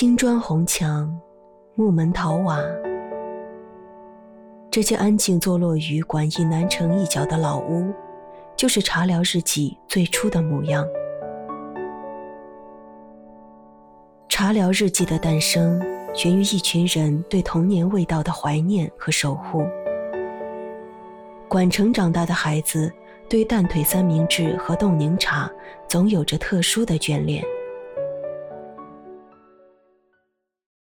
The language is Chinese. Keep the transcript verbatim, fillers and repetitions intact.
青砖红墙，木门桃瓦。这间安静坐落于馆驿南城一角的老屋，就是茶寮日记最初的模样。茶寮日记的诞生源于一群人对童年味道的怀念和守护。馆城长大的孩子对蛋腿三明治和冻柠茶总有着特殊的眷恋。